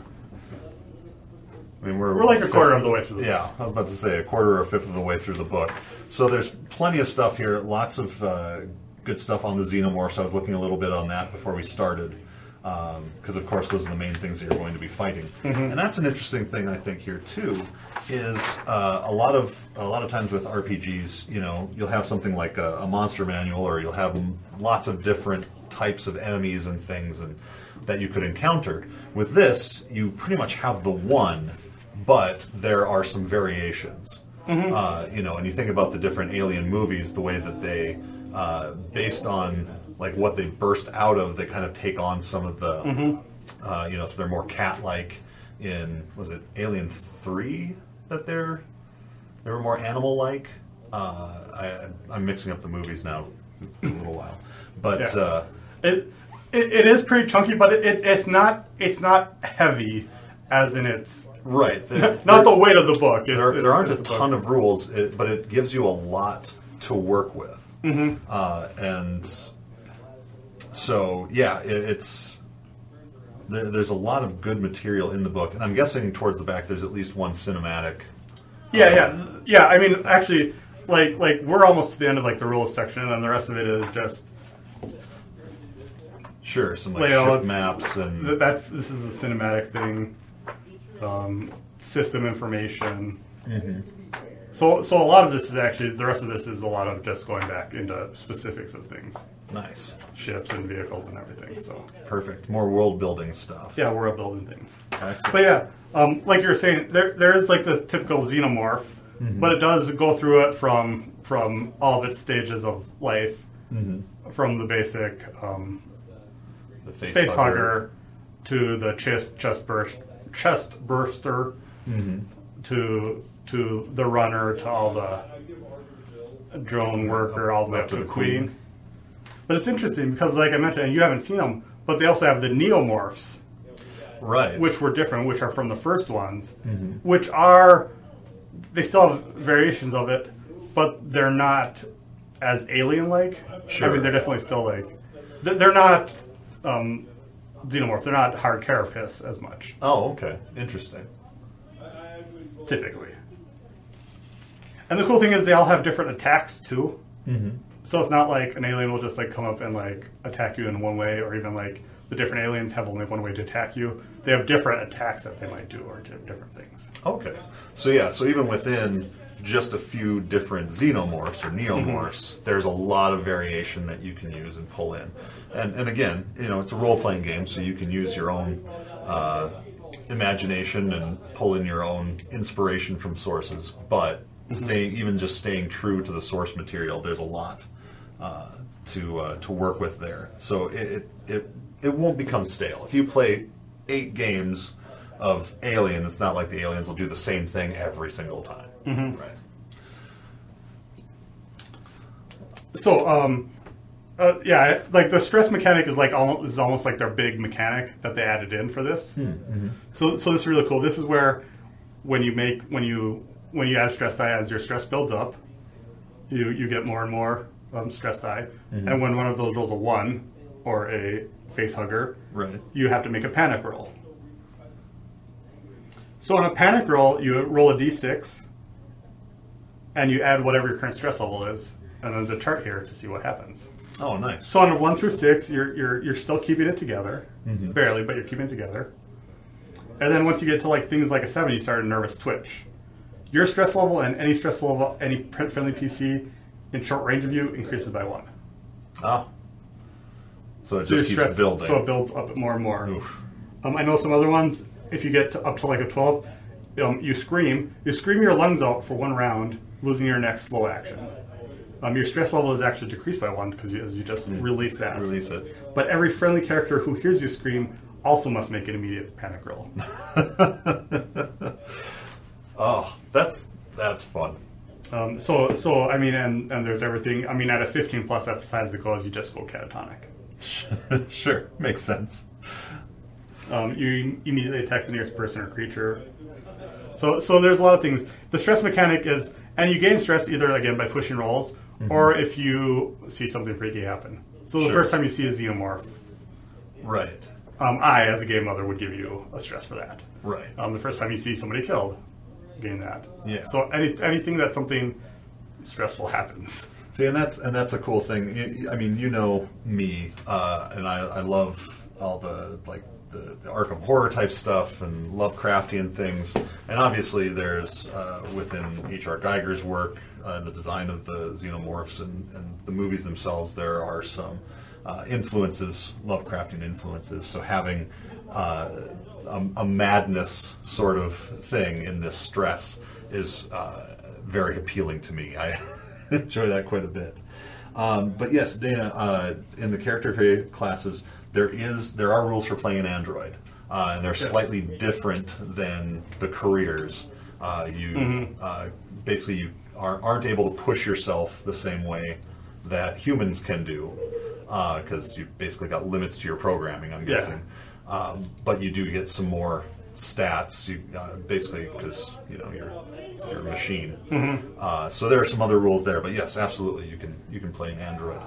I mean, we're like a quarter of the way through the book. Yeah, I was about to say a quarter or a fifth of the way through the book. So there's plenty of stuff here, lots of good stuff on the xenomorphs. I was looking a little bit on that before we started, because of course those are the main things that you're going to be fighting. And that's an interesting thing I think here too, is a lot of times with RPGs, you'll have something like a monster manual, or you'll have lots of different types of enemies and things that you could encounter. With this, you pretty much have the one, but there are some variations. And you think about the different Alien movies, the way that they, based on like what they burst out of, they kind of take on some of the, so they're more cat-like. In, was it Alien 3 that they were more animal-like? I'm mixing up the movies now. It's been a little while, but it is pretty chunky, but it's not heavy, as in it's. Right. Not the weight of the book. There aren't a ton of rules, but it gives you a lot to work with. And so, yeah, there's a lot of good material in the book. And I'm guessing towards the back there's at least one cinematic. Yeah. I mean, actually, like we're almost to the end of like the rules section, and then the rest of it is just... Sure, some ship maps and... This is a cinematic thing. System information. So a lot of this is actually, the rest of this is a lot of just going back into specifics of things. Nice. Ships and vehicles and everything. So perfect. More world building stuff. Yeah, world building things. Excellent. But yeah, like you were saying, there is like the typical xenomorph, but it does go through it from all of its stages of life, from the basic the face hugger to the chest burster, to the runner, to all the drone worker, all the way up to the queen. But it's interesting because, like I mentioned, and you haven't seen them, but they also have the neomorphs, right? Which were different, which are from the first ones, which are, they still have variations of it, but they're not as alien-like. Sure. I mean, they're definitely still like, they're not xenomorph. They're not hard carapace as much. Oh, okay. Interesting. Typically. And the cool thing is they all have different attacks, too. So it's not like an alien will just like come up and like attack you in one way, or even like the different aliens have only one way to attack you. They have different attacks that they might do, or different things. Okay. So yeah, so even within just a few different xenomorphs or neomorphs, there's a lot of variation that you can use and pull in. And again, it's a role-playing game, so you can use your own imagination and pull in your own inspiration from sources. But staying true to the source material, there's a lot to work with there. So it won't become stale. If you play 8 games of Alien, it's not like the aliens will do the same thing every single time. Right. So, like the stress mechanic is almost like their big mechanic that they added in for this. So this is really cool. This is where when you add stress die, as your stress builds up, you get more and more stress die. And when one of those rolls a 1 or a face hugger, right, you have to make a panic roll. So on a panic roll, you roll a d6, and you add whatever your current stress level is, and then there's a chart here to see what happens. Oh, nice. So on a 1 through 6, you're still keeping it together, barely, but you're keeping it together. And then once you get to like things like a 7, you start a nervous twitch. Your stress level and any stress level, any friendly PC in short range of you increases by 1. Oh. So it So just your keeps stress, building. so it builds up more and more. Oof. I know some other ones. If you get up to like a 12, you scream your lungs out for 1 round, losing your next slow action. Your stress level is actually decreased by 1 because you just release that. Release it. But every friendly character who hears you scream also must make an immediate panic roll. Oh, that's fun. So I mean, and there's everything. I mean, at a 15 plus, that's the size it goes. You just go catatonic. Sure, makes sense. You immediately attack the nearest person or creature. So there's a lot of things. The stress mechanic is, and you gain stress either again by pushing rolls, or if you see something freaky happen. So the Sure. first time you see a xenomorph, Right. I, as a game mother, would give you a stress for that. Right. The first time you see somebody killed, gain that. Yeah. So anything that something stressful happens. See, and that's a cool thing. I mean, you know me, and I love all the Arkham horror type stuff and Lovecraftian things. And obviously, there's within H.R. Geiger's work, the design of the xenomorphs and the movies themselves, there are some influences, Lovecraftian influences. So having a madness sort of thing in this stress is very appealing to me. I enjoy that quite a bit. But yes, Dana, in the character classes, there are rules for playing an android, and they're slightly different than the careers. Basically you aren't able to push yourself the same way that humans can do, because you basically got limits to your programming, I'm guessing. But you do get some more stats, basically because you're a machine. So there are some other rules there, but yes, absolutely, you can play an android.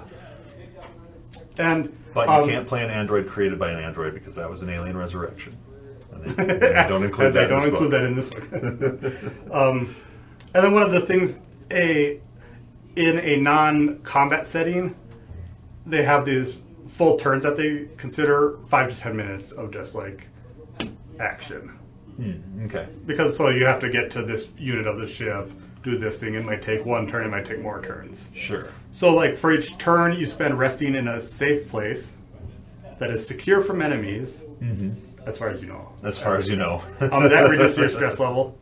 But you can't play an android created by an android because that was an Alien Resurrection. And they don't include that. They don't include that in this book. And then one of the things, in a non-combat setting, they have these full turns that they consider 5 to 10 minutes of just like action. Okay. Because so you have to get to this unit of the ship, do this thing. It might take 1 turn. It might take more turns. Sure. So like for each turn, you spend resting in a safe place that is secure from enemies, as far as you know. As far as you know. That reduces your stress level.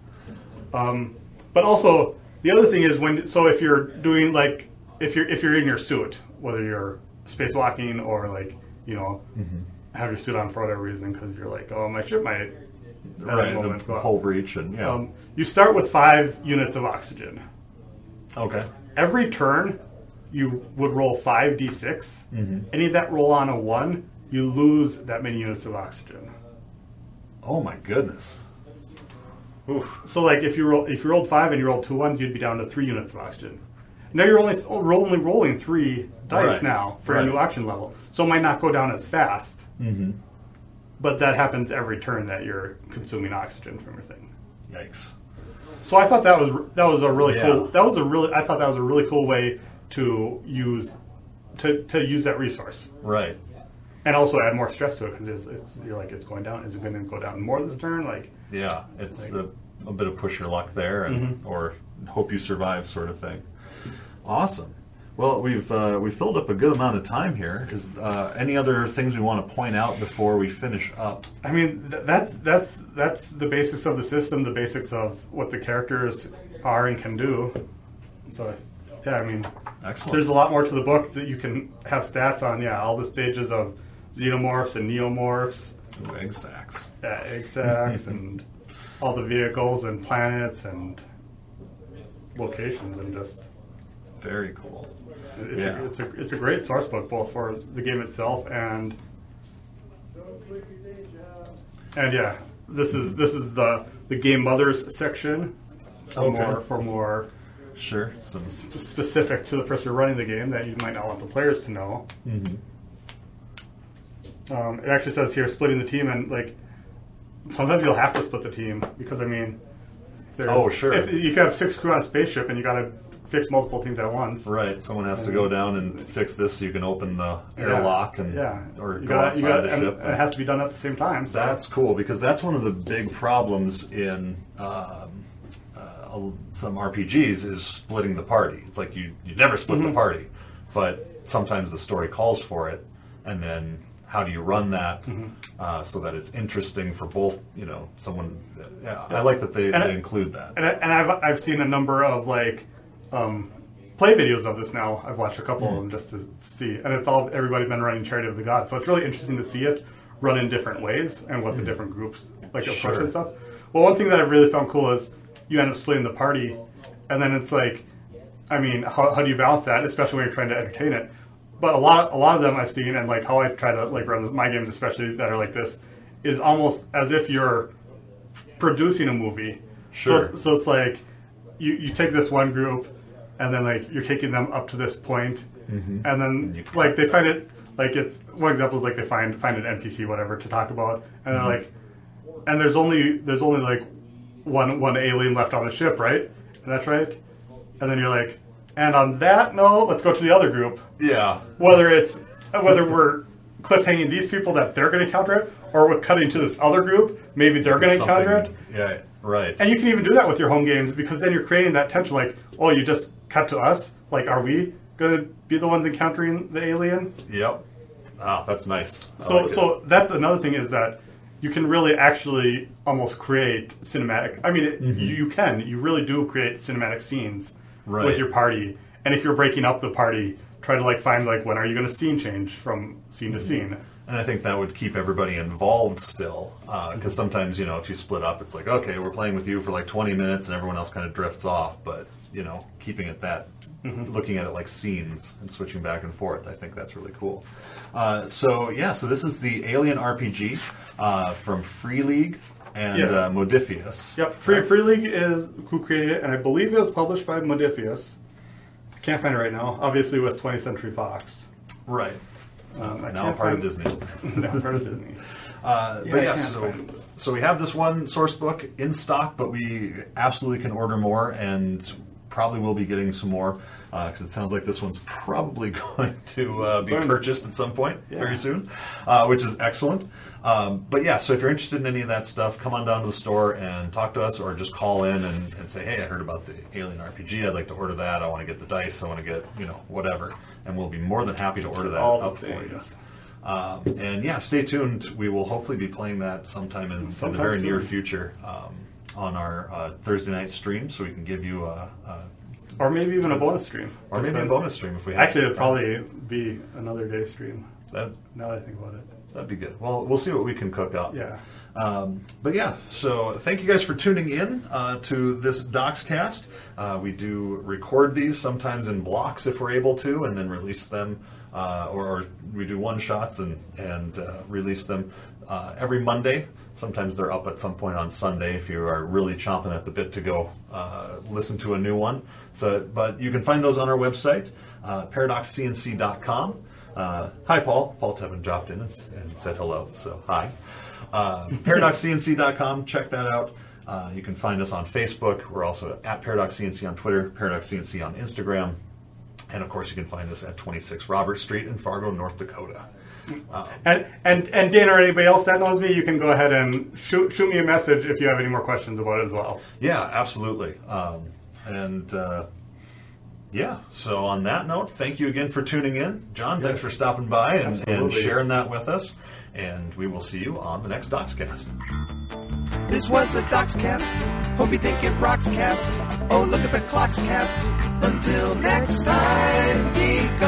But also the other thing is if you're doing like if you're in your suit, whether you're spacewalking or like have your suit on for whatever reason because you're like, oh, my ship might Right, the hull breach and you start with 5 units of oxygen. Okay. Every turn, you would roll 5d6. Any of that roll on a 1, you lose that many units of oxygen. Oh my goodness. Oof. So, like, if you rolled 5 and you rolled 2 1s, you'd be down to 3 units of oxygen. Now you're only rolling 3 dice now for a new oxygen level, so it might not go down as fast. But that happens every turn that you're consuming oxygen from your thing. Yikes. So I thought that was a really cool. I thought that was a really cool way to use that resource. Right. And also add more stress to it because you're like, it's going down. Is it going to go down more this turn? Like, yeah, it's a bit of push your luck there, and or hope you survive sort of thing. Awesome. Well, we've filled up a good amount of time here. Is any other things we want to point out before we finish up? I mean, that's the basics of the system, the basics of what the characters are and can do. So, yeah, I mean, excellent. There's a lot more to the book that you can have stats on. Yeah, all the stages of xenomorphs and neomorphs. Ooh, egg sacks. Yeah, egg sacks and all the vehicles and planets and locations and just very cool. It's a great source book both for the game itself and yeah, this is the Game Mothers section for more sure some specific to the person running the game that you might not want the players to know. It actually says here splitting the team, and like sometimes you'll have to split the team because I mean, if you have 6 crew on a spaceship and you got to fix multiple things at once. Right, someone has to go down and fix this so you can open the airlock or go outside the ship. And it has to be done at the same time. So. That's cool because that's one of the big problems in some RPGs is splitting the party. It's like you never split the party. but sometimes the story calls for it, and then how do you run that so that it's interesting for both? Someone. Yeah, I like that they include that. And I've seen a number of like play videos of this now. I've watched a couple of them just to see, and everybody's been running Charity of the Gods, so it's really interesting to see it run in different ways and what the different groups like approach and stuff. Well, one thing that I've really found cool is you end up splitting the party, and then it's like, I mean, how do you balance that, especially when you're trying to entertain it? But a lot of them I've seen, and like how I try to like run my games, especially that are like this, is almost as if you're producing a movie. Sure. So it's like you take this one group, and then like you're taking them up to this point, and then like they find it like it's one example is like they find an NPC whatever to talk about, and they're like, and there's only like one alien left on the ship, right? And that's right. And then you're like, and on that note, let's go to the other group. Yeah. Whether we're cliffhanging these people that they're going to encounter it, or we're cutting to this other group, maybe they're going to encounter it. Yeah, right. And you can even do that with your home games, because then you're creating that tension. Like, oh, you just cut to us. Like, are we going to be the ones encountering the alien? Yep. Ah, that's nice. So that's another thing is that you can really actually almost create cinematic. I mean, you really do create cinematic scenes with your party. And if you're breaking up the party, try to like find like when are you going to scene change from scene to scene. And I think that would keep everybody involved still, because sometimes if you split up, it's like, okay, we're playing with you for like 20 minutes, and everyone else kind of drifts off. But keeping it that, looking at it like scenes and switching back and forth, I think that's really cool. So this is the Alien RPG from Free League and Modiphius. Yep, Free League is who created it, and I believe it was published by Modiphius. I can't find it right now. Obviously, with 20th Century Fox. Right. Now part of Disney. Now part of Disney. So we have this one source book in stock, but we absolutely can order more, and probably will be getting some more, because it sounds like this one's probably going to be purchased at some point very soon, which is excellent. So if you're interested in any of that stuff, come on down to the store and talk to us, or just call in and say, hey, I heard about the Alien RPG. I'd like to order that. I want to get the dice. I want to get, whatever. And we'll be more than happy to order that up for you. Stay tuned. We will hopefully be playing that sometime in the very near future on our Thursday night stream, so we can give you or maybe even a bonus stream. Or maybe a bonus stream if we have. Actually, it'd probably be another day stream. Now that I think about it. That'd be good. Well, we'll see what we can cook up. Yeah. So thank you guys for tuning in to this Docscast. We do record these sometimes in blocks if we're able to, and then release them, or we do one-shots and release them every Monday. Sometimes they're up at some point on Sunday if you are really chomping at the bit to go listen to a new one. But you can find those on our website, paradoxcnc.com. Hi, Paul. Paul Tevin dropped in and said hello, so hi. ParadoxCNC.com. Check that out. You can find us on Facebook. We're also at ParadoxCNC on Twitter, ParadoxCNC on Instagram. And, of course, you can find us at 26 Robert Street in Fargo, North Dakota. And Dana or anybody else that knows me, you can go ahead and shoot me a message if you have any more questions about it as well. Yeah, absolutely. So on that note, thank you again for tuning in. John, thanks for stopping by and sharing that with us. And we will see you on the next Docscast. This was a Docscast. Hope you think it rocks cast. Oh, look at the clocks cast. Until next time, geek